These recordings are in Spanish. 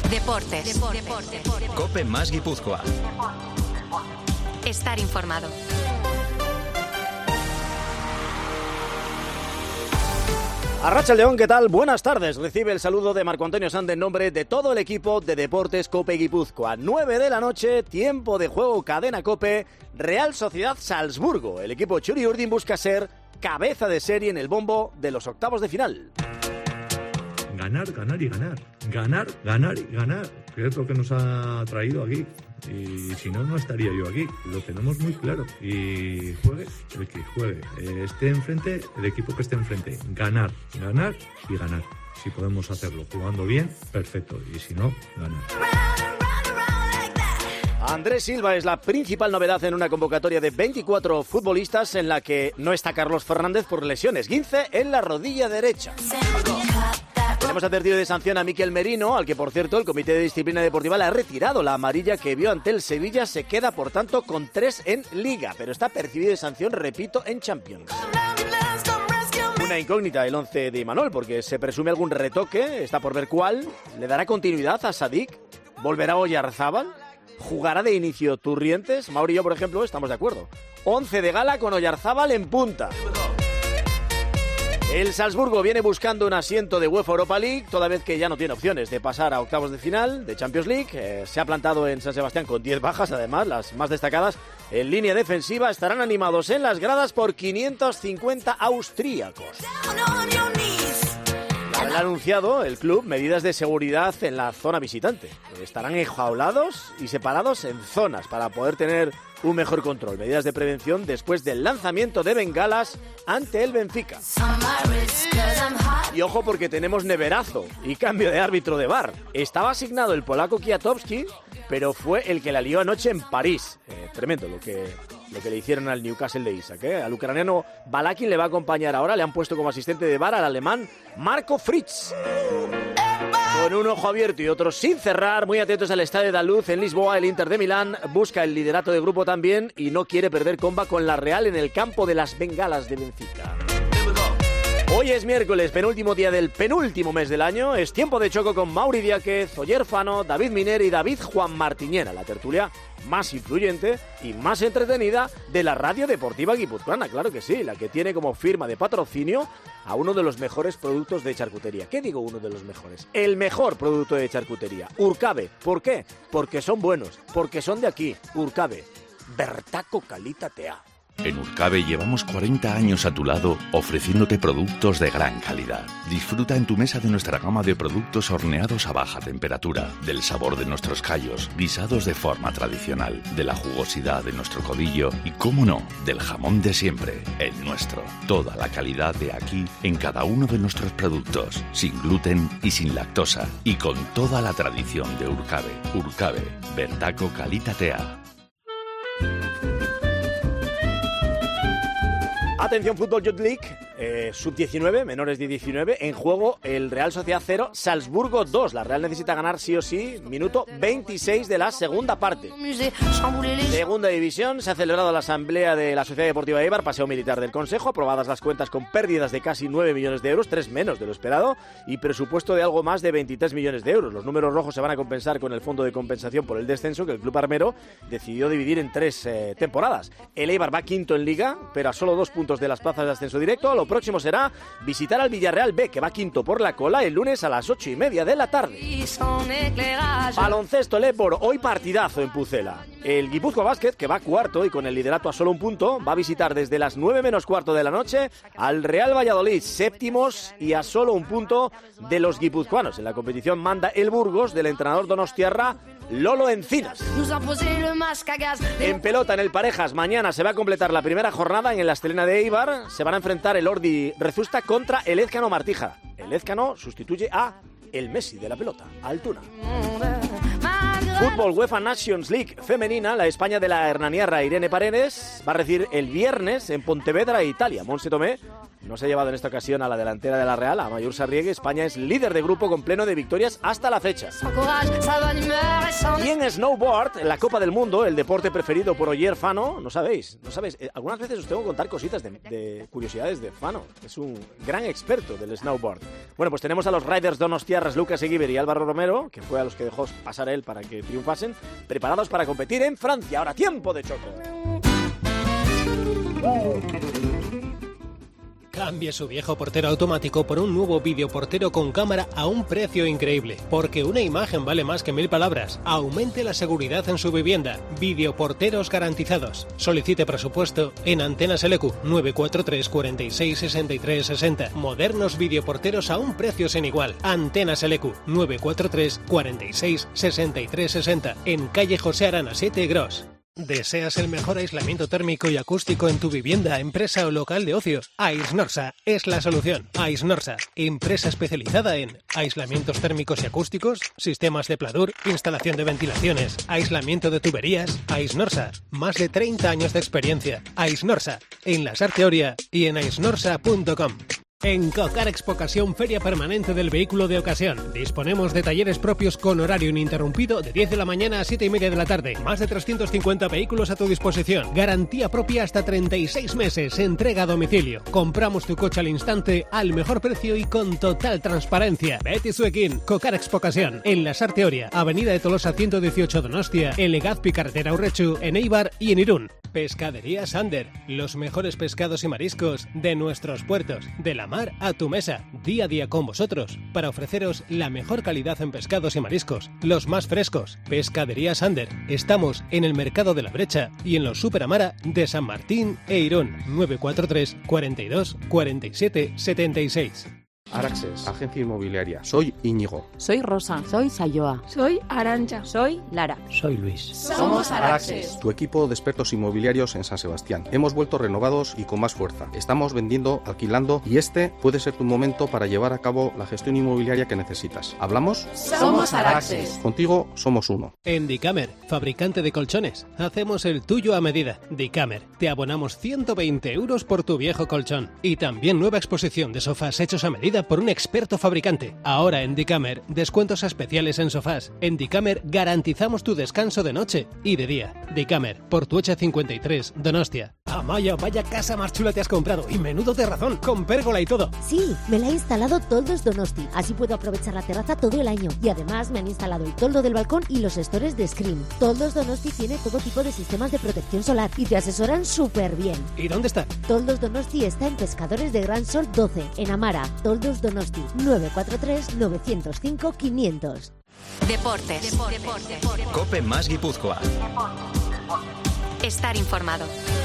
Deportes. COPE más Guipúzcoa. Estar informado. Arratsaldeon, ¿qué tal? Buenas tardes. Recibe el saludo de Marco Antonio Sande en nombre de todo el equipo de Deportes COPE Guipúzcoa. 9 de la noche, tiempo de juego, cadena COPE, Real Sociedad Salzburgo. El equipo Txuri Urdin busca ser cabeza de serie en el bombo de los octavos de final. Ganar, ganar y ganar. Ganar, ganar y ganar. Que es lo que nos ha traído aquí. Y si no, no estaría yo aquí. Lo tenemos muy claro. Y juegue el que juegue. Esté enfrente, el equipo que esté enfrente. Ganar, ganar y ganar. Si podemos hacerlo jugando bien, perfecto. Y si no, ganar. Andrés Silva es la principal novedad en una convocatoria de 24 futbolistas en la que no está Carlos Fernández por lesiones. Esguince en la rodilla derecha. Tenemos advertido de sanción a Miquel Merino, al que, por cierto, el Comité de Disciplina Deportiva le ha retirado la amarilla que vio ante el Sevilla. Se queda, por tanto, con 3 en Liga, pero está percibido de sanción, repito, en Champions. Una incógnita el 11 de Imanol, porque se presume algún retoque, está por ver cuál. ¿Le dará continuidad a Sadik? ¿Volverá Oyarzábal? ¿Jugará de inicio Turrientes? Mauri y yo, por ejemplo, estamos de acuerdo. 11 de gala con Oyarzábal en punta. El Salzburgo viene buscando un asiento de UEFA Europa League, toda vez que ya no tiene opciones de pasar a octavos de final de Champions League. Se ha plantado en San Sebastián con 10 bajas, además, las más destacadas en línea defensiva. Estarán animados en las gradas por 550 austríacos. Ha anunciado el club medidas de seguridad en la zona visitante. Estarán enjaulados y separados en zonas para poder tener un mejor control. Medidas de prevención después del lanzamiento de bengalas ante el Benfica. Y ojo, porque tenemos neverazo y cambio de árbitro de VAR. Estaba asignado el polaco Kwiatkowski, pero fue el que la lió anoche en París. Tremendo lo que le hicieron al Newcastle de Isak. Al ucraniano Balakin le va a acompañar ahora. Le han puesto como asistente de VAR al alemán Marco Fritz. Con un ojo abierto y otro sin cerrar, muy atentos al Estadio da Luz en Lisboa, el Inter de Milán busca el liderato de grupo también y no quiere perder comba con la Real en el campo de las bengalas de Benfica. Hoy es miércoles, penúltimo día del penúltimo mes del año. Es tiempo de choco con Mauri Diáquez, Oyer Fano, David Miner y David Juan Martiñena, la tertulia más influyente y más entretenida de la radio deportiva guipuzcoana. Claro que sí, la que tiene como firma de patrocinio a uno de los mejores productos de charcutería. ¿Qué digo uno de los mejores? El mejor producto de charcutería, Urcabe. ¿Por qué? Porque son buenos, porque son de aquí. Urcabe, Bertaco Calitatea. En Urcabe llevamos 40 años a tu lado ofreciéndote productos de gran calidad. Disfruta en tu mesa de nuestra gama de productos horneados a baja temperatura, del sabor de nuestros callos, guisados de forma tradicional, de la jugosidad de nuestro codillo y, cómo no, del jamón de siempre, el nuestro. Toda la calidad de aquí en cada uno de nuestros productos, sin gluten y sin lactosa, y con toda la tradición de Urcabe. Urcabe, Bertaco Calitatea. Atención, Fútbol Youth League, sub-19, menores de 19, en juego el Real Sociedad 0, Salzburgo 2. La Real necesita ganar sí o sí, minuto 26 de la segunda parte. Segunda división, se ha celebrado la asamblea de la Sociedad Deportiva Eibar, paseo militar del Consejo, aprobadas las cuentas con pérdidas de casi 9 millones de euros, 3 menos de lo esperado, y presupuesto de algo más de 23 millones de euros. Los números rojos se van a compensar con el fondo de compensación por el descenso que el club armero decidió dividir en 3 temporadas. El Eibar va quinto en Liga, pero a solo 2 puntos de las plazas de ascenso directo. Lo próximo será visitar al Villarreal B, que va quinto por la cola, el lunes a las 8:30 de la tarde. Baloncesto Lepor, hoy partidazo en Pucela. El Guipúzcoa Basket, que va cuarto y con el liderato a solo un punto, va a visitar desde las 9 menos cuarto de la noche al Real Valladolid, séptimos y a solo un punto de los guipuzcoanos. En la competición manda el Burgos del entrenador donostiarra Lolo Encinas. En pelota, en el Parejas, mañana se va a completar la primera jornada en la Estelena de Eibar. Se van a enfrentar el Ordi Rezusta contra el Ézcano Martija. El Ézcano sustituye a el Messi de la pelota, Altuna. Fútbol UEFA Nations League femenina, la España de la hernaniarra Irene Paredes va a recibir el viernes en Pontevedra, Italia. Montse Tomé no se ha llevado en esta ocasión a la delantera de la Real, a Mayur Sarriegi. España es líder de grupo con pleno de victorias hasta la fecha. Y en snowboard, en la Copa del Mundo, el deporte preferido por Oyer Fano, no sabéis. Algunas veces os tengo que contar cositas de curiosidades de Fano. Es un gran experto del snowboard. Bueno, pues tenemos a los riders donostiarras Lucas Eguiber y Álvaro Romero, que fue a los que dejó pasar él para que triunfasen, preparados para competir en Francia. Ahora tiempo de choco. Cambie su viejo portero automático por un nuevo videoportero con cámara a un precio increíble, porque una imagen vale más que 1000 palabras. Aumente la seguridad en su vivienda. Videoporteros garantizados. Solicite presupuesto en Antenas LQ 943 46 63 60. Modernos videoporteros a un precio sin igual. Antenas LQ 943 46 63 60. En calle José Arana 7 Gros. ¿Deseas el mejor aislamiento térmico y acústico en tu vivienda, empresa o local de ocio? Aisnorsa es la solución. Aisnorsa, empresa especializada en aislamientos térmicos y acústicos, sistemas de pladur, instalación de ventilaciones, aislamiento de tuberías. Aisnorsa, más de 30 años de experiencia. Aisnorsa, en la Sarteoria y en aisnorsa.com. En Cocar Expocasión, feria permanente del vehículo de ocasión. Disponemos de talleres propios con horario ininterrumpido de 10 de la mañana a 7 y media de la tarde. Más de 350 vehículos a tu disposición. Garantía propia hasta 36 meses. Entrega a domicilio. Compramos tu coche al instante, al mejor precio y con total transparencia. Betty Suekin, Cocar Expocasión. En la Sarteoria, Avenida de Tolosa 118 Donostia, en Legazpi Carretera Urrechu, en Eibar y en Irún. Pescadería Sander, los mejores pescados y mariscos de nuestros puertos, de la mar a tu mesa, día a día con vosotros, para ofreceros la mejor calidad en pescados y mariscos, los más frescos. Pescadería Sander, estamos en el Mercado de la Brecha y en los Superamara de San Martín e Irún, 943 42 47 76. Araxes, agencia inmobiliaria. Soy Íñigo. Soy Rosa. Soy Sayoa. Soy Arantxa. Soy Lara. Soy Luis. Somos Araxes. Tu equipo de expertos inmobiliarios en San Sebastián. Hemos vuelto renovados y con más fuerza. Estamos vendiendo, alquilando y este puede ser tu momento para llevar a cabo la gestión inmobiliaria que necesitas. ¿Hablamos? Somos Araxes. Contigo somos uno. En Dicamer, fabricante de colchones, hacemos el tuyo a medida. Dicamer, te abonamos 120 euros por tu viejo colchón. Y también nueva exposición de sofás hechos a medida por un experto fabricante. Ahora en Dicamer, descuentos especiales en sofás. En Dicamer garantizamos tu descanso de noche y de día. Dicamer, Portuocha 53, Donostia. Amaya, vaya casa más chula te has comprado y menudo de razón, con pérgola y todo. Sí, me la ha instalado Toldos Donosti, así puedo aprovechar la terraza todo el año. Y además me han instalado el toldo del balcón y los stores de Screen. Toldos Donosti tiene todo tipo de sistemas de protección solar y te asesoran súper bien. ¿Y dónde está? Toldos Donosti está en Pescadores de Gran Sol 12, en Amara. Toldos Donosti, 943 905 500. Deportes. Cope más Guipúzcoa. Estar informado.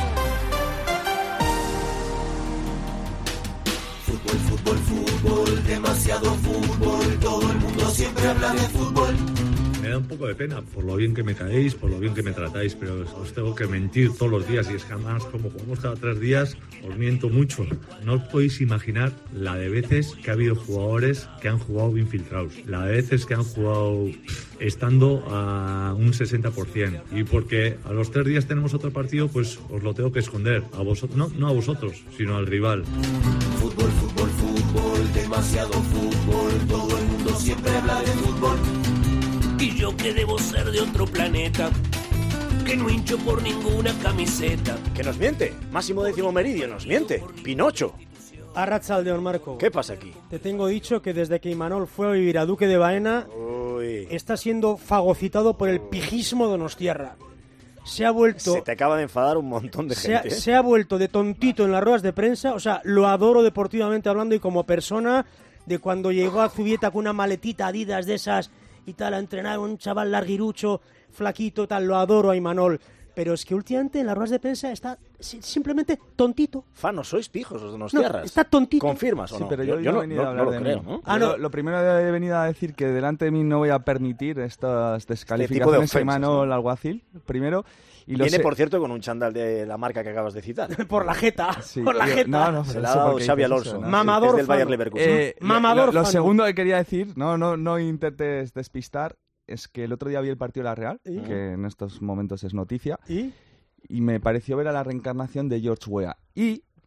Fútbol, demasiado fútbol, todo el mundo siempre habla de fútbol. Me da un poco de pena por lo bien que me caéis, por lo bien que me tratáis, pero os tengo que mentir todos los días y es que además como jugamos cada 3 días os miento mucho. No os podéis imaginar la de veces que ha habido jugadores que han jugado infiltrados, la de veces que han jugado estando a un 60% y porque a los 3 días tenemos otro partido, pues os lo tengo que esconder a vosotros, no a vosotros, sino al rival. Fútbol, demasiado fútbol, todo el mundo siempre habla de fútbol. Y yo que debo ser de otro planeta, que no hincho por ninguna camiseta. Que nos miente, Máximo Décimo Meridio nos miente, Pinocho. Arratsaldeon, Marco. ¿Qué pasa aquí? Te tengo dicho que desde que Imanol fue a vivir a Duque de Baena, está siendo fagocitado por el pijismo donostiarra. Se ha vuelto... Se te acaba de enfadar un montón de gente. Se ha vuelto de tontito en las ruedas de prensa, o sea, lo adoro deportivamente hablando y como persona, de cuando llegó a Zubieta con una maletita Adidas de esas y tal, a entrenar, un chaval larguirucho, flaquito, tal, lo adoro a Imanol. Pero es que últimamente en las ruedas de prensa está simplemente tontito. Fano, sois pijos los donostiarras. No, está tontito. ¿Confirmas o no? Sí, pero yo no he venido a hablar de creo, mí. ¿no? Lo primero he venido a decir que delante de mí no voy a permitir estas descalificaciones a Imanol Alguacil, primero. Y viene, por cierto, con un chándal de la marca que acabas de citar. Por la jeta. Sí, por la jeta. No, se la ha dado Xavi Alonso. ¿no? Mamador. Es del Bayer Leverkusen. Mamador. Lo segundo que quería decir, no intentes despistar, es que el otro día vi el partido de la Real, que en estos momentos es noticia, y me pareció ver a la reencarnación de George Weah. Y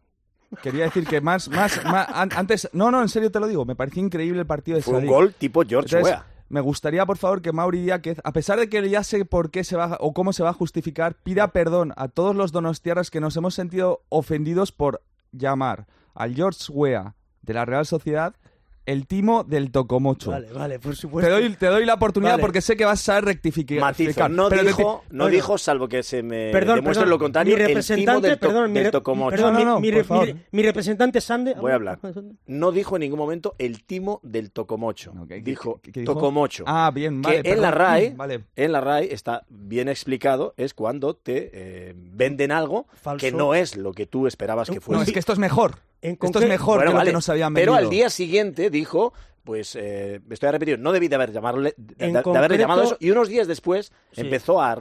quería decir que más antes... No, en serio te lo digo, me pareció increíble el partido de Sadik. Fue un gol tipo George Weah. Me gustaría, por favor, que Mauri Díaz, a pesar de que ya sé por qué se va o cómo se va a justificar, pida perdón a todos los donostiarras que nos hemos sentido ofendidos por llamar al George Weah de la Real Sociedad el timo del tocomocho. Vale, por supuesto. Te doy la oportunidad porque sé que vas a saber rectificar. Matizo, no dijo, salvo que se me demuestre lo contrario, el timo del tocomocho. Mi representante Sande... Voy a hablar. No dijo en ningún momento el timo del tocomocho. Dijo tocomocho. Ah, bien, vale. Que en la RAE está bien explicado, es cuando te venden algo falso, que no es lo que tú esperabas que fuese. No, es que esto es mejor. Esto es mejor que lo que nos habían vendido. Pero al día siguiente dijo, pues, estoy a repetir, no debí de haberle llamado eso, y unos días después empezó a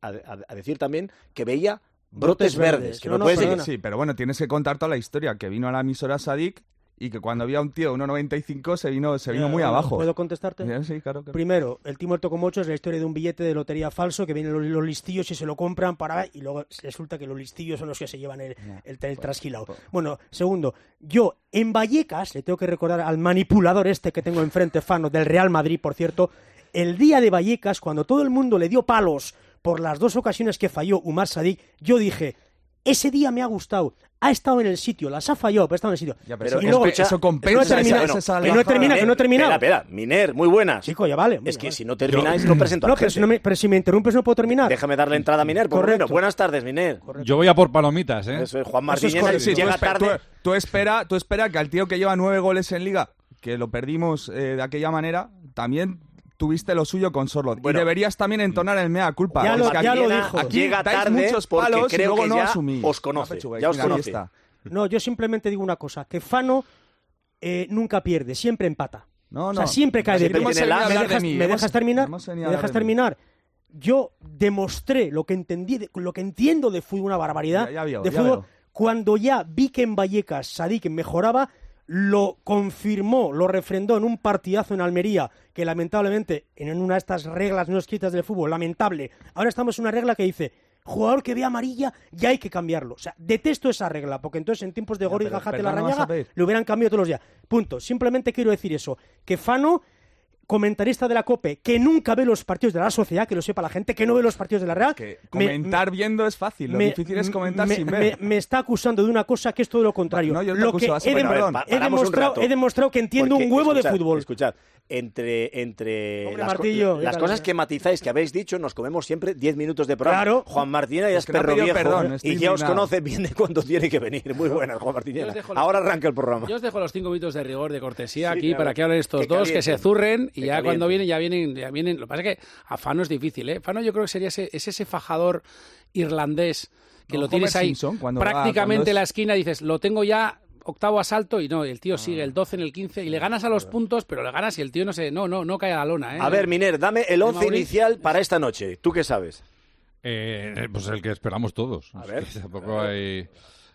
decir también que veía brotes verdes. Que sí, pero bueno, tienes que contar toda la historia, que vino a la emisora Sadik y que cuando había un tío de 1,95 se vino muy abajo. ¿Puedo contestarte? Sí, claro. Primero, el timo del tocomocho es la historia de un billete de lotería falso que vienen los listillos y se lo compran y luego resulta que los listillos son los que se llevan el trasquilado. Bueno, segundo, yo en Vallecas, le tengo que recordar al manipulador que tengo enfrente, Fano, del Real Madrid, por cierto, el día de Vallecas, cuando todo el mundo le dio palos por las 2 ocasiones que falló Umar Sadik, yo dije... Ese día me ha gustado, ha estado en el sitio, las ha fallado, pero ha estado en el sitio. Ya, pero y luego, eso compensa. Que no he terminado. Espera, Miner, muy buenas. Chico, ya vale. Es que si no termináis, lo presento a la gente. Pero si me interrumpes no puedo terminar. Déjame darle entrada a Miner, por menos. Buenas tardes, Miner. Correcto. Yo voy a por palomitas, ¿eh? Eso es, Juan Martínez llega tarde. Tú espera que al tío que lleva 9 goles en Liga, que lo perdimos de aquella manera, también... Tuviste lo suyo con Sorloth. Bueno, y deberías también entonar el mea culpa. Ya lo dijo. Aquí llega tarde muchos palos creo y luego que no asumís. Os conoce. Ya os conoce. No, yo simplemente digo una cosa. Que Fano nunca pierde, siempre empata. No. O sea, siempre cae de pie. ¿Me dejas terminar? Yo demostré lo que entiendo de fútbol, una barbaridad de fútbol. Cuando ya vi que en Vallecas Sadik mejoraba, lo confirmó, lo refrendó en un partidazo en Almería, que lamentablemente, en una de estas reglas no escritas del fútbol, lamentable, ahora estamos en una regla que dice, jugador que ve amarilla, ya hay que cambiarlo. O sea, detesto esa regla, porque entonces en tiempos de Gori Gajate Larrañaga le hubieran cambiado todos los días. Punto. Simplemente quiero decir eso, que Fano... comentarista de la COPE, que nunca ve los partidos de la Sociedad, que lo sepa la gente, que no ve los partidos de la Real. Que comentar viendo es fácil, lo difícil es comentar sin ver. Me está acusando de una cosa que es todo lo contrario. No, yo te acuso, he demostrado que entiendo un huevo de fútbol. Escuchad, entre Martillo, las cosas que matizáis, que habéis dicho, nos comemos siempre 10 minutos de programa. Claro. Juan Martínez ya es perro viejo y ya os conoce bien de cuándo tiene que venir. Muy buenas, Juan Martínez. Ahora arranca el programa. Yo os dejo los 5 minutos de rigor, de cortesía aquí para que hablen estos dos, que se zurren y ya cuando vienen, ya vienen. Lo que pasa es que a Fano es difícil, ¿eh? Fano yo creo que sería ese fajador irlandés que lo tienes ahí prácticamente en la esquina, dices, lo tengo ya... octavo asalto y no, el tío sigue el 12 en el 15 y le ganas a los puntos, pero le ganas y el tío no cae a la lona, ¿eh? A ver, Miner, dame el 11 inicial para esta noche. ¿Tú qué sabes? Pues el que esperamos todos. A ver. Tampoco hay...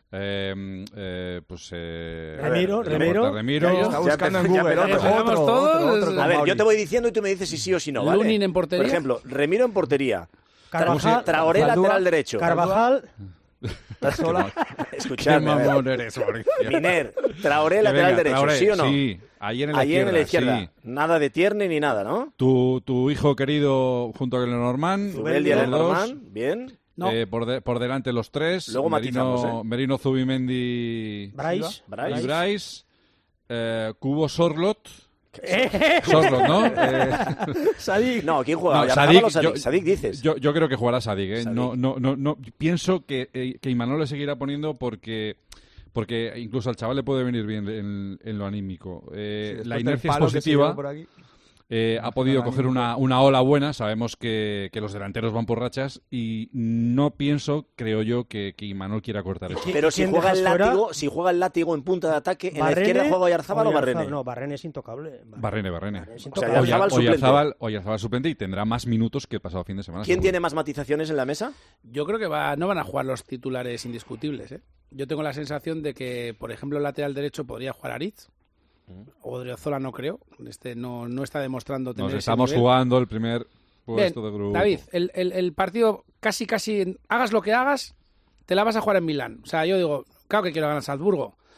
Remiro. Está buscando en Google. Otro. A ver, yo te voy diciendo y tú me dices si sí o si no, ¿vale? Lunin en portería. Por ejemplo, Remiro en portería. Carvajal, Traoré lateral derecho. Carvajal. Escuchadme, Miner, Traoré lateral derecho, ¿sí o no? Sí, ahí en la izquierda. Sí. Nada de Tierney ni nada, ¿no? Tu hijo querido junto a Lenormand. Zubeldia, Lenormand, bien. No. Por delante los tres. Luego matizamos, Merino, Zubimendi, Bryce. Cubo Sorloth. Sorloth, ¿no? Sadik. No, ¿quién juega? No, Sadik dices. Yo creo que jugará Sadik, ¿eh? No, pienso que Imanol le seguirá poniendo porque incluso al chaval le puede venir bien en lo anímico. La inercia es positiva. Ha podido coger una ola buena. Sabemos que los delanteros van por rachas y no creo yo, que Imanol quiera cortar eso. Pero si juega el látigo en punta de ataque, en la izquierda juega Oyarzábal o Barrene. No, Barrene es intocable. Barrene. Oyarzábal suplente y tendrá más minutos que el pasado fin de semana. ¿Quién tiene más matizaciones en la mesa? Yo creo que no van a jugar los titulares indiscutibles, ¿eh? Yo tengo la sensación de que, por ejemplo, el lateral derecho podría jugar Aritz. Odriozola no creo, no está demostrando tener. Nos estamos jugando el primer puesto de grupo. David, el partido casi, hagas lo que hagas, te la vas a jugar en Milán. O sea, yo digo, claro que quiero ganar Salzburgo,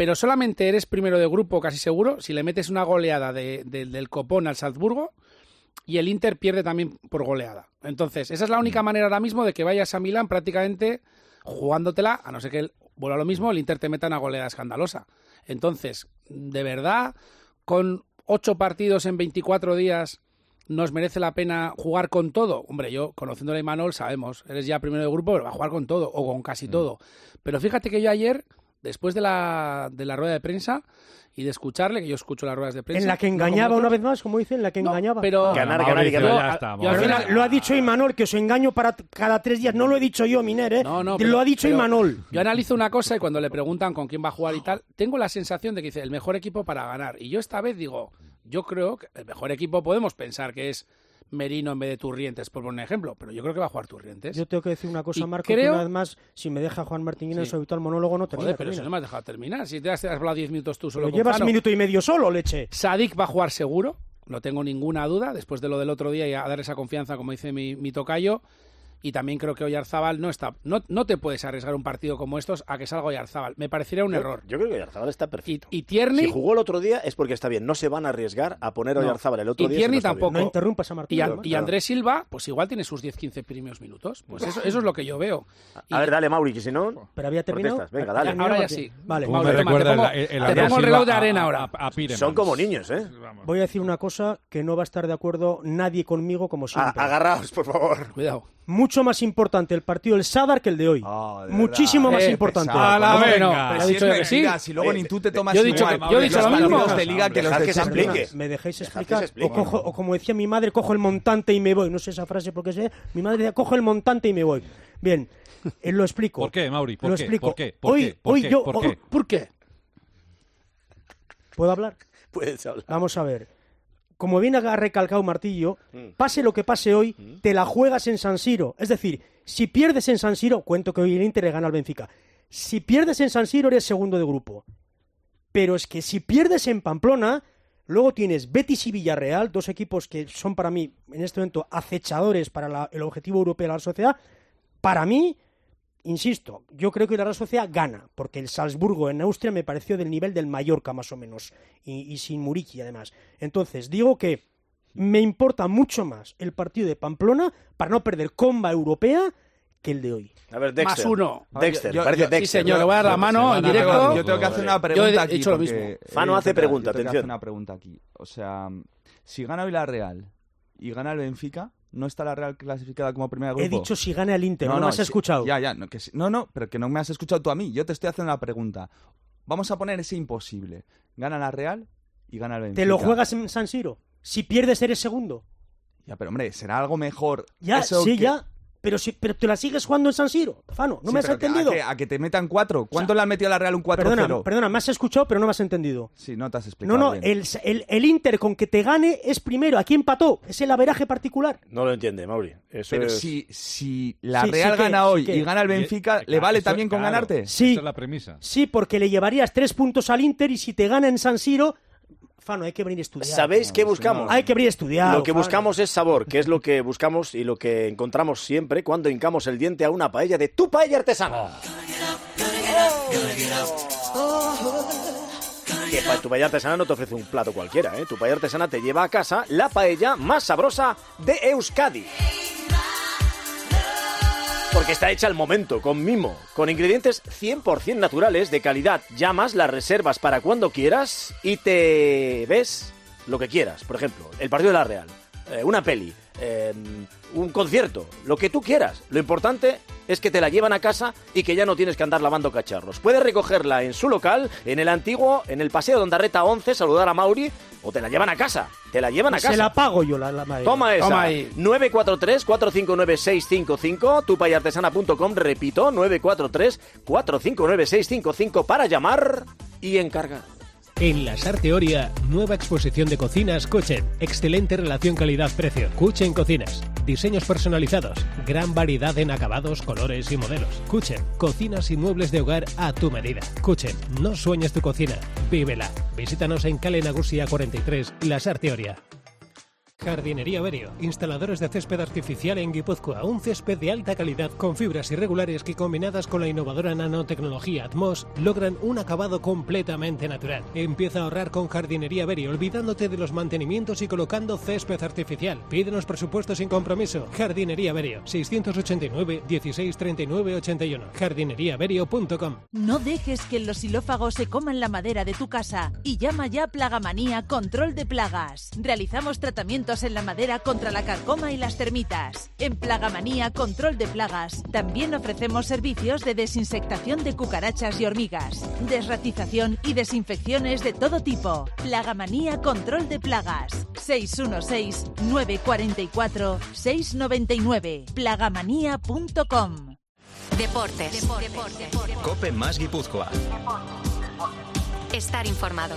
pero solamente eres primero de grupo casi seguro si le metes una goleada del copón al Salzburgo y el Inter pierde también por goleada. Entonces, esa es la única manera ahora mismo de que vayas a Milán prácticamente jugándotela, a no ser que vuelva lo mismo, el Inter te meta una goleada escandalosa. Entonces, de verdad, con 8 partidos en 24 días, ¿nos merece la pena jugar con todo? Hombre, yo, conociéndole a Imanol, sabemos, eres ya primero de grupo, pero va a jugar con todo, o con casi todo. Pero fíjate que yo ayer, después de la rueda de prensa, y de escucharle, que yo escucho las ruedas de prensa... En la que engañaba una vez más, como dicen, en la que engañaba. Pero ganar. Al final, lo ha dicho Imanol, que os engaño para cada 3 días. No lo he dicho yo, Miner, lo ha dicho Imanol. Yo analizo una cosa y cuando le preguntan con quién va a jugar y tal, tengo la sensación de que dice el mejor equipo para ganar. Y yo esta vez digo, yo creo que el mejor equipo podemos pensar que es Merino en vez de Turrientes, por poner un ejemplo, pero yo creo que va a jugar Turrientes. Yo tengo que decir una cosa, Marco, que una vez más, si me deja Juan Martín en su habitual monólogo, no termina. Joder, pero si no me has dejado terminar, si te has hablado 10 minutos tú solo. Pero llevas Fano. 1 minuto y medio solo, leche. Sadik va a jugar seguro, no tengo ninguna duda, después de lo del otro día y a dar esa confianza, como dice mi tocayo. Y también creo que Oyarzábal no te puedes arriesgar un partido como estos a que salga Oyarzábal. Me parecería un error. Yo creo que Oyarzábal está perfecto. Y Tierney... Si jugó el otro día es porque está bien. No se van a arriesgar a poner a Oyarzábal el otro día. Y Tierney tampoco. No interrumpas a Martín. Y Andrés Silva, pues igual tiene sus 10-15 primeros minutos. Pues eso es lo que yo veo. A ver, dale, Mauri, que si no... ¿Pero había terminado? Protestas. Venga, dale. Ahora ya sí. Vale. ¿Cómo me recuerda te pongo el reloj de arena ahora. Son como niños, ¿eh? Voy a decir una cosa que no va a estar de acuerdo nadie conmigo, como siempre. Agarraos, por favor. Cuidado. Mucho más importante el partido del Sadar que el de hoy. Muchísimo más importante. A la venga. Pero si es mentira, si luego ni tú te tomas yo he dicho lo mismo. De liga que los que se explique. ¿Me dejáis explicar? O como decía mi madre, cojo el montante y me voy. No sé esa frase porque sé. Mi madre decía, cojo el montante y me voy. Bien, lo explico. ¿Por qué, Mauri? Lo explico. ¿Por qué? ¿Por qué? ¿Puedo hablar? Puedes hablar. Vamos a ver. Como bien ha recalcado Martillo, pase lo que pase hoy, te la juegas en San Siro. Es decir, si pierdes en San Siro, cuento que hoy el Inter le gana al Benfica. Si pierdes en San Siro, eres segundo de grupo. Pero es que si pierdes en Pamplona, luego tienes Betis y Villarreal, 2 equipos que son para mí, en este momento, acechadores para el objetivo europeo de la Real Sociedad. Para mí, insisto, yo creo que la Real Sociedad gana, porque el Salzburgo en Austria me pareció del nivel del Mallorca, más o menos, y sin Muriqui, además. Entonces, digo que me importa mucho más el partido de Pamplona, para no perder comba europea, que el de hoy. A ver, Dexter. +1. Dexter, parece Dexter. Sí, señor, le voy a dar la mano en directo. Yo tengo que hacer una pregunta aquí. He dicho lo mismo. Fano hace pregunta, yo tengo que atención. hacer una pregunta aquí. O sea, si gana hoy la Real y gana el Benfica, ¿no está la Real clasificada como primera de grupo? He dicho si gana el Inter, no me has escuchado. Ya, no, pero que no me has escuchado tú a mí. Yo te estoy haciendo la pregunta. Vamos a poner ese imposible. Gana la Real y gana el Benfica. ¿Te lo juegas en San Siro? Si pierdes, eres segundo. Ya, pero hombre, será algo mejor. Ya, eso sí, que... ya. Pero te la sigues jugando en San Siro, Fano. ¿No me has entendido? A que te metan 4. ¿Cuánto le han metido a la Real un 4-0? Perdona, me has escuchado, pero no me has entendido. Sí, no te has explicado No, bien. el Inter con que te gane es primero. Aquí empató. Es el averaje particular. No lo entiende, Mauri. Pero es... si la Real gana hoy y gana el Benfica, ¿le vale también con ganarte? Sí. Esa es la premisa. Sí, porque le llevarías 3 puntos al Inter y si te gana en San Siro... Fano, hay que venir a estudiar. ¿Sabéis qué buscamos? Hay que venir a estudiar. Lo que buscamos es sabor, que es lo que buscamos y lo que encontramos siempre cuando hincamos el diente a una paella de tu paella artesana. Que tu paella artesana no te ofrece un plato cualquiera, ¿eh? Tu paella artesana te lleva a casa la paella más sabrosa de Euskadi. Porque está hecha al momento, con mimo, con ingredientes 100% naturales, de calidad. Llamas, las reservas para cuando quieras y te ves lo que quieras. Por ejemplo, el partido de la Real, una peli, un concierto, lo que tú quieras. Lo importante es que te la llevan a casa y que ya no tienes que andar lavando cacharros. Puedes recogerla en su local, en el antiguo, en el Paseo de Ondarreta 11, saludar a Mauri, o te la llevan a casa. Te la llevan a casa. Se la pago yo, la madre. Toma esa. Toma ahí. 943-459-655, tupayartesana.com, repito, 943-459-655 para llamar y encargar. En la Sarteoria, nueva exposición de cocinas Kuchen. Excelente relación calidad-precio. Kuchen Cocinas. Diseños personalizados. Gran variedad en acabados, colores y modelos. Kuchen. Cocinas y muebles de hogar a tu medida. Kuchen. No sueñes tu cocina. Vívela. Visítanos en Calle Nagusia 43, La Sarteoria. Jardinería Berio, instaladores de césped artificial en Guipúzcoa, un césped de alta calidad con fibras irregulares que combinadas con la innovadora nanotecnología Atmos logran un acabado completamente natural. Empieza a ahorrar con Jardinería Berio, olvidándote de los mantenimientos y colocando césped artificial. Pídenos presupuesto sin compromiso. Jardinería Berio, 689 16 39 81. jardineriaberio.com. No dejes que los xilófagos se coman la madera de tu casa y llama ya Plagamanía Control de Plagas. Realizamos tratamientos en la madera contra la carcoma y las termitas. En Plagamanía Control de Plagas también ofrecemos servicios de desinsectación de cucarachas y hormigas, desratización y desinfecciones de todo tipo. Plagamanía Control de Plagas. 616-944-699. Plagamanía.com. Deportes. Cope más Guipúzcoa. Estar informado.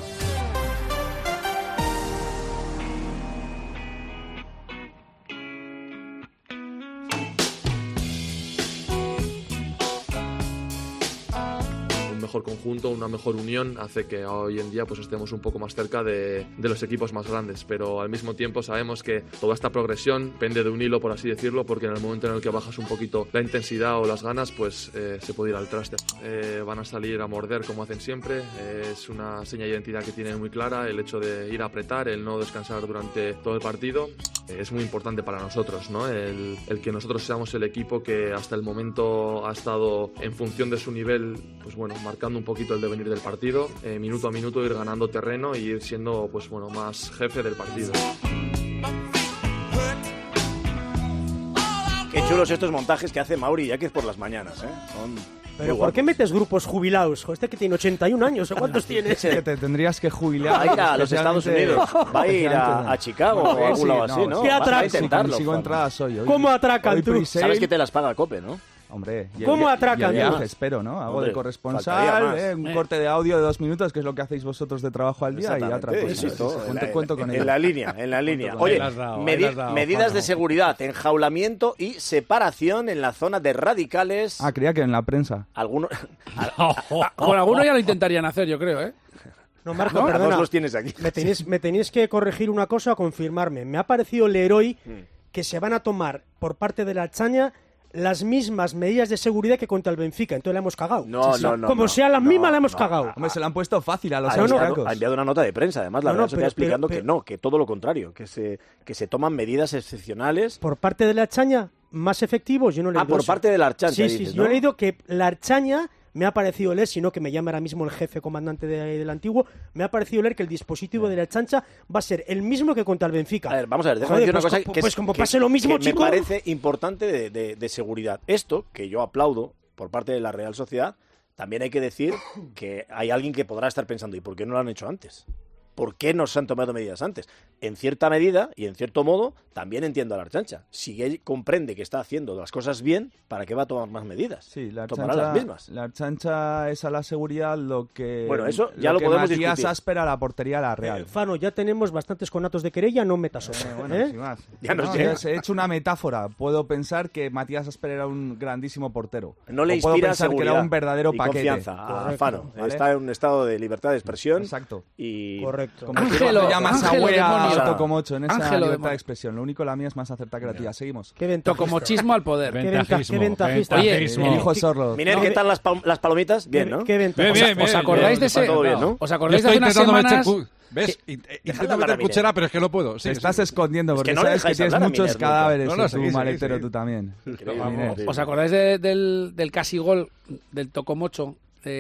Mejor conjunto, una mejor unión hace que hoy en día pues estemos un poco más cerca de los equipos más grandes, pero al mismo tiempo sabemos que toda esta progresión pende de un hilo, por así decirlo, porque en el momento en el que bajas un poquito la intensidad o las ganas, pues se puede ir al traste. Van a salir a morder como hacen siempre, es una seña de identidad que tienen muy clara, el hecho de ir a apretar, el no descansar durante todo el partido, es muy importante para nosotros, ¿no? El que nosotros seamos el equipo que hasta el momento ha estado en función de su nivel, pues bueno, marcando un poquito el devenir del partido, minuto a minuto ir ganando terreno y ir siendo pues bueno, más jefe del partido. Qué chulos estos montajes que hace Mauri Yáquez por las mañanas, ¿eh? Pero ¿por qué metes grupos jubilados? Este que tiene 81 años, ¿cuántos tienes? Que te tendrías que jubilar. Va a ir a los Estados Unidos, va a ir a Chicago o a algún lado así, ¿no? ¿Qué atracan? Consigo entradas hoy. ¿Cómo atracan tú? Sabes que te las paga Cope, ¿no? Hombre, ¿Cómo atracan? Viaje, espero, ¿no? Hago de corresponsal, un corte de audio de 2 minutos, que es lo que hacéis vosotros de trabajo al día, y ya atraco. Cuento con ello. En la línea. Oye, medidas de seguridad, enjaulamiento y separación en la zona de radicales. Ah, creía que en la prensa. Algunos ya lo intentarían hacer, yo creo, ¿eh? No, Marco, perdona. Los tienes aquí. Me tenéis que corregir una cosa o confirmarme. Me ha parecido leer hoy que se van a tomar por parte de la Chaña las mismas medidas de seguridad que contra el Benfica, entonces la hemos cagado. Como sea la misma, la hemos cagado. Hombre, se la han puesto fácil a los Ha enviado una nota de prensa, además, la Real Sociedad explicando que todo lo contrario, que se toman medidas excepcionales. Por parte de la Chaña, más efectivos, yo no le he leído. Por parte de la Archaña, sí, yo he leído que la Archaña, me ha parecido leer, sino que me llama ahora mismo el jefe comandante del antiguo, me ha parecido leer que el dispositivo de la Chancha va a ser el mismo que contra el Benfica. A ver, vamos a ver, déjame decir una cosa pase lo mismo, que me parece importante de seguridad. Esto, que yo aplaudo por parte de la Real Sociedad, también hay que decir que hay alguien que podrá estar pensando, ¿y por qué no lo han hecho antes? ¿Por qué no se han tomado medidas antes? En cierta medida y en cierto modo también entiendo a la Archancha. Si él comprende que está haciendo las cosas bien, ¿para qué va a tomar más medidas? Sí, la Tomará las mismas. La Archancha es a la seguridad lo que eso ya lo podemos Matías discutir. Asper a la portería a la Real. Fano, ya tenemos bastantes conatos de querella, no metas otra. Sin más. Ya no sé. He hecho una metáfora. Puedo pensar que Matías Asper era un grandísimo portero. No le o puedo inspira pensar seguridad que era un verdadero y paquete. Confianza a Fano. ¿Vale? Está en un estado de libertad de expresión. Exacto. Y correcto. Como tú lo llamas a Huea o Tocomocho en esa Ángelo libertad de expresión. Lo único, la mía es más acertada que la tuya. Seguimos. Tocomochismo al poder. Qué ventajista. Oye, hijo Sorlo. Miner, ¿qué tal las palomitas? Bien, ¿no? Qué ventajista. ¿Os acordáis de ese? ¿Os acordáis de hace unas semanas? ¿Ves? Intento meter cuchara, pero es que no puedo. Te estás escondiendo porque sabes que tienes muchos cadáveres en tu maletero tú también. ¿Os acordáis del casi gol del Tocomocho?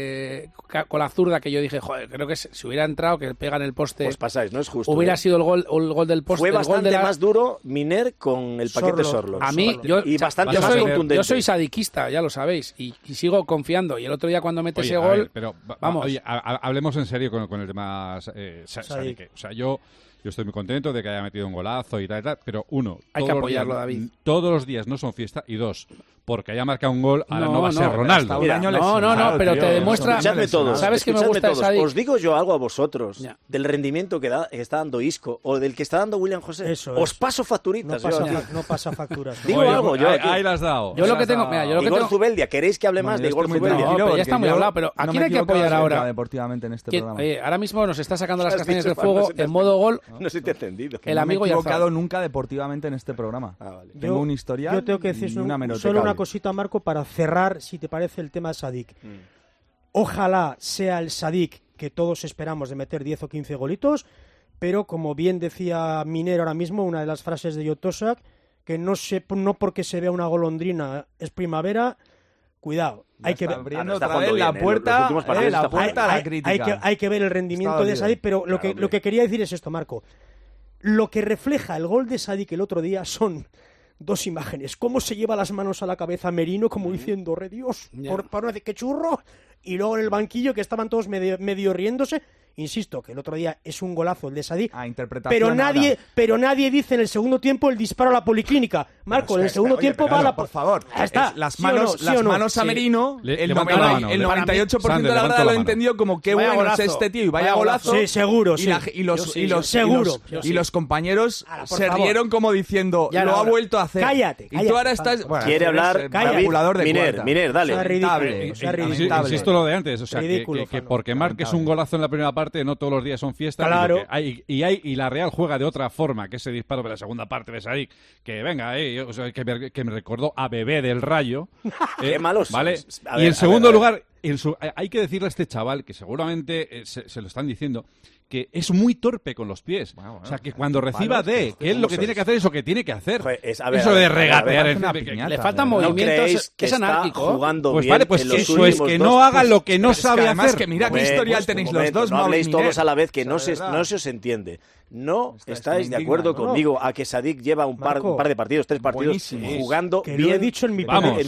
Con la zurda, que yo dije, joder, creo que si hubiera entrado, que pega en el poste, pues pasáis, no es justo. Hubiera sido el gol del poste. Fue bastante el gol más duro Miner con el paquete Sorlo. A mí, bastante más contundente. Yo soy sadiquista, ya lo sabéis, y sigo confiando. Y el otro día cuando mete ese gol, pero vamos. Oye, hablemos en serio con el tema Sadik. O sea, yo estoy muy contento de que haya metido un golazo y tal, pero uno, hay que apoyarlo, David. Todos los días no son fiesta, y dos, porque haya marcado un gol, ahora no va a ser Ronaldo. Mira, no, pero te demuestra... Escuchadme todos, ¿Sabes qué me gusta de Sadik? Os digo yo algo a vosotros del rendimiento que está dando Isco o del que está dando William José. Os paso facturitas. No pasa facturas. Digo algo yo. Ahí las has dado. Yo lo que tengo... Igor Zubeldia, ¿queréis que hable más de Igor Zubeldia? No, ya está muy hablado, pero ¿a quién hay que apoyar ahora? Deportivamente en este programa. Ahora mismo nos está sacando las castañas de fuego en modo gol. No se te ha entendido. El amigo no me he equivocado nunca deportivamente en este programa. Tengo un historial. Yo tengo que decir solo una cosita, Marco, para cerrar, si te parece, el tema de Sadik. Ojalá sea el Sadik que todos esperamos de meter 10 o 15 golitos, pero como bien decía Miner ahora mismo, una de las frases de Jotosak, que no porque se vea una golondrina es primavera, cuidado. Hay que ver la puerta a la crítica. Hay que ver el rendimiento de Sadik, pero lo que quería decir es esto, Marco. Lo que refleja el gol de Sadik el otro día son dos imágenes. Cómo se lleva las manos a la cabeza Merino, como diciendo, ¡re Dios! Por no decir qué churro. Y luego en el banquillo, que estaban todos medio riéndose. Insisto, que el otro día es un golazo el de Sadik. Pero nadie dice en el segundo tiempo el disparo a la policlínica. Marco, en el segundo tiempo va a la... Por favor, está. Las manos a Merino, el 98% de la grada lo ha entendido como qué bueno es este tío y vaya golazo. Sí, seguro, Y los compañeros se rieron como diciendo, lo ha vuelto a hacer. Cállate. Y tú ahora estás... Quiere hablar manipulador de cuerda. Miner, dale. Insisto lo de antes, o sea, que porque marques un golazo en la primera parte, no todos los días son fiestas. Claro. Y la Real juega de otra forma, que ese disparo de la segunda parte de Sadik, que venga, que me recordó a Bebé del Rayo. Qué malos. ¿Vale? Y en segundo lugar, hay que decirle a este chaval, que seguramente se lo están diciendo, que es muy torpe con los pies. O sea, que cuando reciba que él lo que tiene que hacer es lo que tiene que hacer. Eso de regatear. Le faltan movimientos, que es anárquico. Pues vale, pues que no haga lo que no sabe hacer. Que mira qué historial tenéis los dos. No habléis todos a la vez, que no se os entiende. No estáis de acuerdo conmigo a que Sadik lleva un par de partidos, 3 partidos jugando bien. Lo he dicho en mi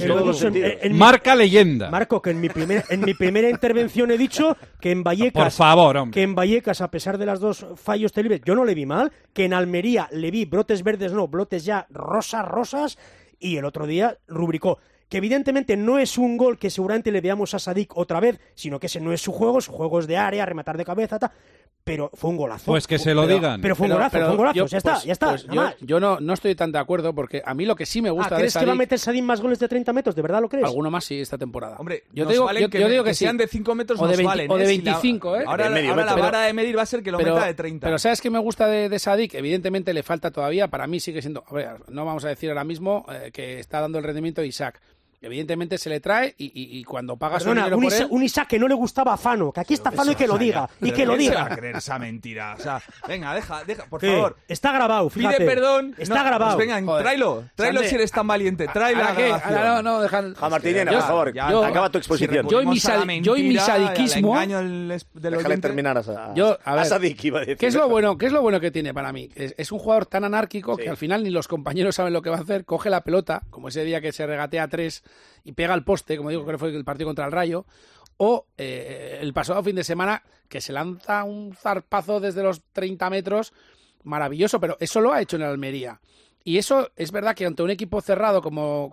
marca leyenda. Marco, que en mi primera intervención he dicho que en Vallecas, por favor, hombre. Que en Vallecas, a pesar de las dos fallos terribles, yo no le vi mal, que en Almería le vi brotes verdes, no, brotes ya rosas, y el otro día rubricó que evidentemente no es un gol que seguramente le veamos a Sadik otra vez, sino que ese no es su juego es de área, rematar de cabeza, pero fue un golazo. Pues que se lo digan. Pero fue un golazo, ya está. Yo no estoy tan de acuerdo, porque a mí lo que sí me gusta de ¿crees Sadik... que va a meter Sadik más goles de 30 metros? ¿De verdad lo crees? Alguno más sí esta temporada. Hombre, yo digo que sean de 5 metros o de nos valen. O de 25, Ahora la vara de medir va a ser que lo meta de 30. Pero ¿sabes qué me gusta de Sadik? Evidentemente le falta todavía, para mí sigue siendo... A ver, no vamos a decir ahora mismo que está dando el rendimiento de Isaac. Evidentemente se le trae y cuando pagas un dinero por él... un Isaac que no le gustaba a Fano, que aquí está Fano y que lo diga. Se va a creer esa mentira. O sea, venga, deja, por favor. Está grabado, fíjate. Pide perdón. Está grabado. Pues venga, tráelo si eres tan valiente. Tráelo a la grabación. No, deja... Martínez, por favor, acaba tu exposición. Yo y mi sadiquismo... Déjale terminar a Sadik, iba a decir. ¿Qué es lo bueno que tiene para mí? Es un jugador tan anárquico que al final ni los compañeros saben lo que va a hacer. Coge la pelota, como ese día que se regatea 3 y pega al poste, como digo, que fue el partido contra el Rayo, o el pasado fin de semana que se lanza un zarpazo desde los 30 metros, maravilloso, pero eso lo ha hecho en el Almería. Y eso es verdad que ante un equipo cerrado como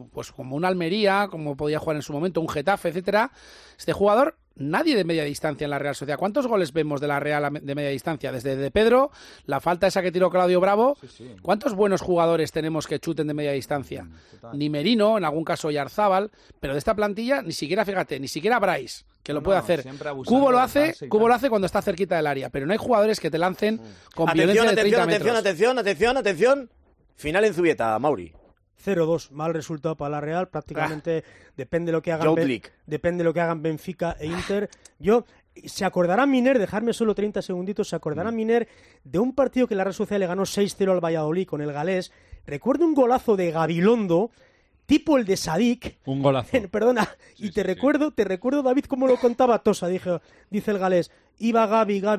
un Almería, como podía jugar en su momento, un Getafe, etcétera, este jugador, nadie de media distancia en la Real Sociedad. ¿Cuántos goles vemos de la Real de media distancia? Desde De Pedro, la falta esa que tiró Claudio Bravo. Sí. ¿Cuántos buenos jugadores tenemos que chuten de media distancia? Ni Merino, en algún caso Yarzábal, pero de esta plantilla ni siquiera Bryce, que lo puede hacer. Cubo lo hace cuando está cerquita del área, pero no hay jugadores que te lancen con violencia de 30 metros. Atención. Final en Zubieta, Mauri. 0-2, mal resultado para la Real, prácticamente depende de lo que hagan Benfica e Inter. Se acordará Miner, dejarme solo 30 segunditos, se acordará Miner de un partido que la Real Sociedad le ganó 6-0 al Valladolid con el galés. Recuerdo un golazo de Gabilondo, tipo el de Sadik. Un golazo. Perdona, te recuerdo, David, cómo lo contaba Tosa, dice el galés. Iba Gabi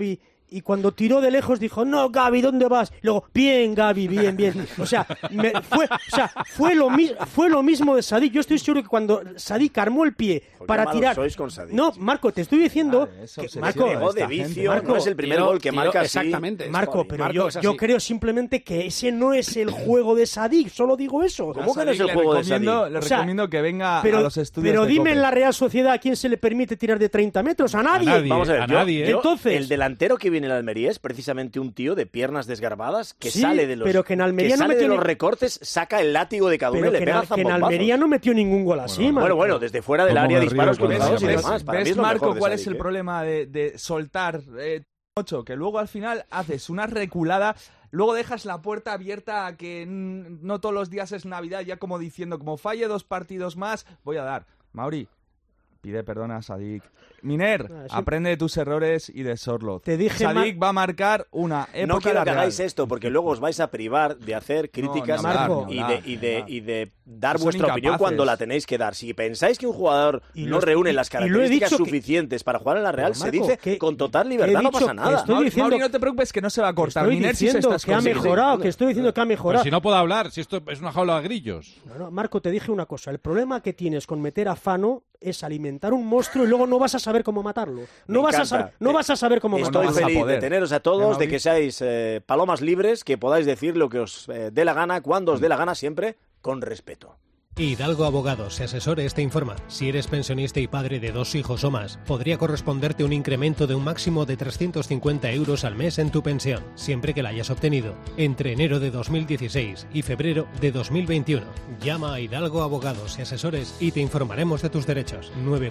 y cuando tiró de lejos dijo, no, Gavi, ¿dónde vas? Y luego, bien, Gavi, bien. O sea, fue lo mismo de Sadik. Yo estoy seguro que cuando Sadik armó el pie para tirar... sois con Sadik? No, Marco, te estoy diciendo... que Marco, de vicio, Marco, no es el primer gol que marca así. Exactamente. Marco, pero yo creo simplemente que ese no es el juego de Sadik, solo digo eso. ¿Cómo que no es el juego de Sadik? Le recomiendo que venga a los estudios Pero de dime COPE. en la Real Sociedad a quién se le permite tirar de 30 metros. A nadie. Vamos a ver, nadie. Entonces, el delantero que viene en el Almería es precisamente un tío de piernas desgarbadas que sí, sale de los, pero que en Almería sale no metió de los recortes, saca el látigo de cada uno y le pega que en Almería no metió ningún gol así, Bueno, desde fuera del área, disparos cruzados y demás. ¿Ves, Marco, cuál es el problema de soltar 8? Que luego al final haces una reculada, luego dejas la puerta abierta a que no todos los días es Navidad, ya como diciendo, como falle 2 partidos más, voy a dar. Mauri, pide perdón a Sadik. Miner, aprende de tus errores y de Sorloth. Te dije, Sadik va a marcar una época. No quiero que real. hagáis esto, porque luego os vais a privar de hacer críticas y de dar vuestra opinión cuando la tenéis que dar. Si pensáis que un jugador no reúne las características suficientes para jugar en la Real, se dice que con total libertad no pasa nada. Mauri, no te preocupes que no se va a cortar. Miner sí se está que ha mejorado, que estoy diciendo que ha mejorado. Pero si no puedo hablar, si esto es una jaula de grillos. No, Marco, te dije una cosa. El problema que tienes con meter a Fano es alimentar un monstruo y luego no vas a saber cómo matarlo. No vas a saber cómo matarlo. Estoy feliz de teneros a todos, de que seáis palomas libres, que podáis decir lo que os dé la gana, cuando os dé la gana, siempre con respeto. Hidalgo Abogados y Asesores te informa. Si eres pensionista y padre de 2 hijos o más, podría corresponderte un incremento de un máximo de 350 euros al mes en tu pensión, siempre que la hayas obtenido entre enero de 2016 y febrero de 2021. Llama a Hidalgo Abogados y Asesores y te informaremos de tus derechos.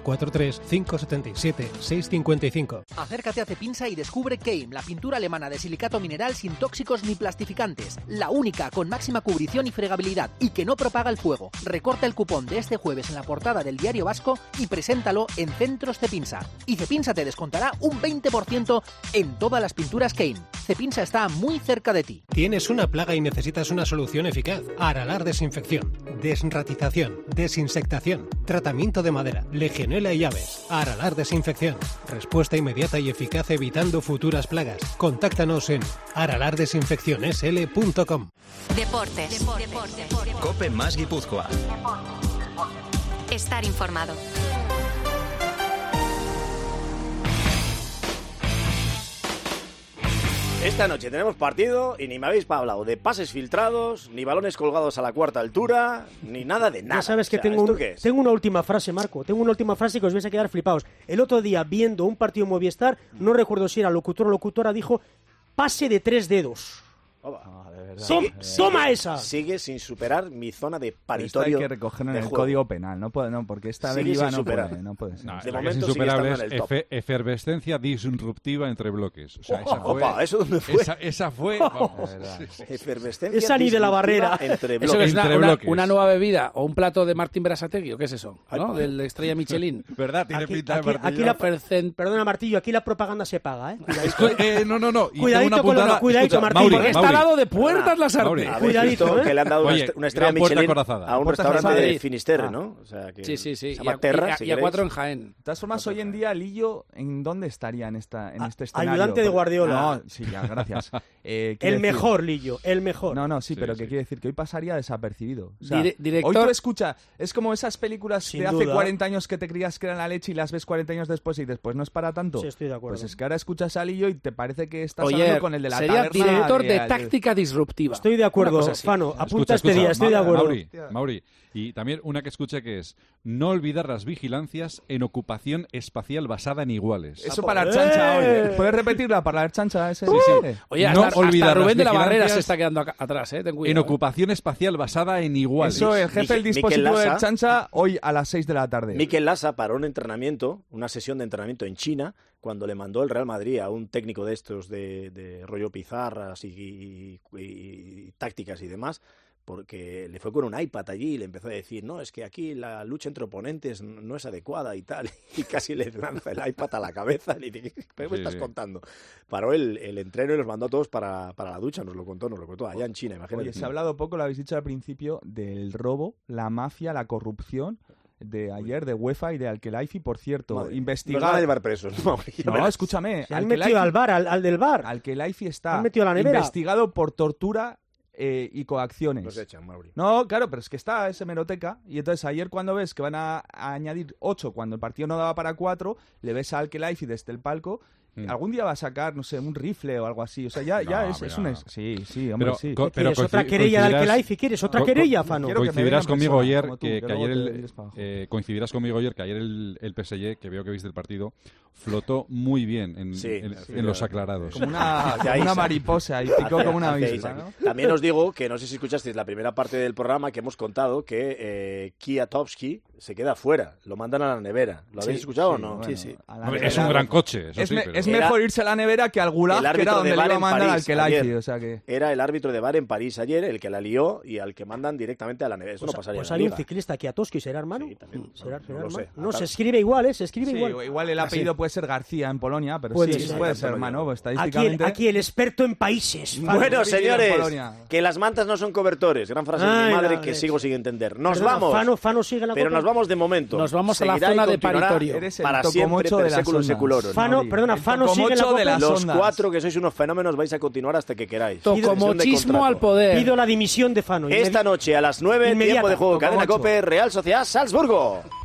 943-577-655. Acércate a Cepinsa y descubre Keim, la pintura alemana de silicato mineral sin tóxicos ni plastificantes. La única con máxima cubrición y fregabilidad y que no propaga el fuego. Recorta el cupón de este jueves en la portada del Diario Vasco y preséntalo en Centros Cepinsa. Y Cepinsa te descontará un 20% en todas las pinturas Keim. Cepinsa está muy cerca de ti. ¿Tienes una plaga y necesitas una solución eficaz? Aralar Desinfección, desratización, desinsectación, tratamiento de madera, legionela y aves. Aralar Desinfección. Respuesta inmediata y eficaz evitando futuras plagas. Contáctanos en aralardesinfeccionsl.com. Deportes. COPE más Guipúzcoa. Estar informado. Esta noche tenemos partido y ni me habéis hablado de pases filtrados, ni balones colgados a la cuarta altura, ni nada de nada. Ya sabes que tengo una última frase, Marco. Tengo una última frase que os vais a quedar flipados. El otro día, viendo un partido Movistar, no recuerdo si era locutor o locutora, dijo pase de 3 dedos. Toma esa. Sigue sin superar mi zona de paritorio. Esto hay que recogerlo en el Código Penal, no porque esta deriva no puede ser. De momento insuperable es efervescencia disruptiva entre bloques. O sea, ¿eso dónde fue? Esa fue. Vamos, efervescencia. Esa ni de la barrera. Entre bloques. ¿Eso es una nueva bebida o un plato de Martín Berasategui o qué es eso? ¿No? Del Estrella Michelin. ¿Verdad? Tiene pinta de Martillo. Perdona, Martillo, aquí la propaganda se paga, ¿eh? No. Cuidadito, Martillo. Está dado de puertas las artes. Cuidadito, que le han dado una estrella Michelin a un restaurante de Finisterre, ¿no? O sea, que sí. Se llama Terra, y a 4 en Jaén. De todas formas, hoy en día, Lillo, ¿en dónde estaría en este escenario? Ayudante de Guardiola. No, sí, ya, gracias. El mejor, Lillo, el mejor. No, sí, pero que quiere decir que hoy pasaría desapercibido. O sea, director... Hoy tú escuchas, es como esas películas de hace 40 años que te creías que eran la leche y las ves 40 años después y después no es para tanto. Sí, estoy de acuerdo. Pues es que ahora escuchas a Lillo y te parece que estás hablando con el de la taberna. Sería director de táctica disruptiva. Estoy de acuerdo, Fano, apunta este día, estoy de acuerdo. Mauri, y también una que escuché que es no olvidar las vigilancias en ocupación espacial basada en iguales. Eso para Chancha, oye. ¿Puedes repetirla para Chancha? Sí. Oye, hasta Rubén de la Barrera se está quedando atrás, ten cuidado. En ocupación espacial basada en iguales. Eso, el jefe del dispositivo de Chancha, hoy a las 6 de la tarde. Mikel Lasa paró un entrenamiento, una sesión de entrenamiento en China, cuando le mandó el Real Madrid a un técnico de estos de rollo pizarras y tácticas y demás, porque le fue con un iPad allí y le empezó a decir, no, es que aquí la lucha entre oponentes no es adecuada y tal, y casi le lanza el iPad a la cabeza y le dice, ¿qué me estás contando? Paró el entreno y los mandó a todos para la ducha, nos lo contó allá en China, imagínate. Oye, se ha hablado poco, lo habéis dicho al principio, del robo, la mafia, la corrupción de ayer de UEFA y de Al-Khelaifi, por cierto. Madre, investigar. Nos van a llevar presos. No, escúchame. Se han metido al bar, al del bar. Al-Khelaifi está metido a la nevera. investigado por tortura y coacciones. Los echan, Mauri. No, claro, pero es que está esa hemeroteca. Y entonces ayer cuando ves que van a añadir 8 cuando el partido no daba para 4, le ves a Al-Khelaifi desde el palco. Algún día va a sacar, no sé, un rifle o algo así. O sea, ya es un... Sí, hombre, pero, sí. ¿Quieres otra querella de Al-Khelaifi? ¿Quieres otra querella, Fano? Coincidirás conmigo ayer que ayer el PSG, que veo que viste el partido, flotó muy bien en los aclarados. Como una mariposa y picó como una avispa, ¿no? También os digo que no sé si escuchasteis la primera parte del programa que hemos contado que Kwiatkowski se queda fuera, lo mandan a la nevera. ¿Lo habéis escuchado o no? Bueno, sí. Es un gran coche, eso sí. Es mejor irse a la nevera que al Gulag, que era donde le iba a mandar al Khelaifi. O sea que... Era el árbitro de bar en París ayer el que la lió y al que mandan directamente a la nevera. Eso no pasaría. Pues hay un ciclista Kwiatkowski, ¿será hermano? Sí, también. ¿Será No lo sé. No, se escribe igual, se escribe igual. Igual el apellido puede ser García en Polonia, pero puede ser hermano. Pues, estadísticamente... Aquí el experto en países. Bueno, señores, que las mantas no son cobertores. Gran frase de mi madre que sigo sin entender. Nos vamos. Fano sigue la pero nos vamos de momento. Nos vamos a la zona de paritorio. Para siempre, per seculum seculorum. Fano sigue la Los 4 que sois unos fenómenos vais a continuar hasta que queráis. Tocomochismo al poder. Pido la dimisión de Fano. Esta noche a las 9, tiempo de juego, Cadena COPE, Real Sociedad Salzburgo.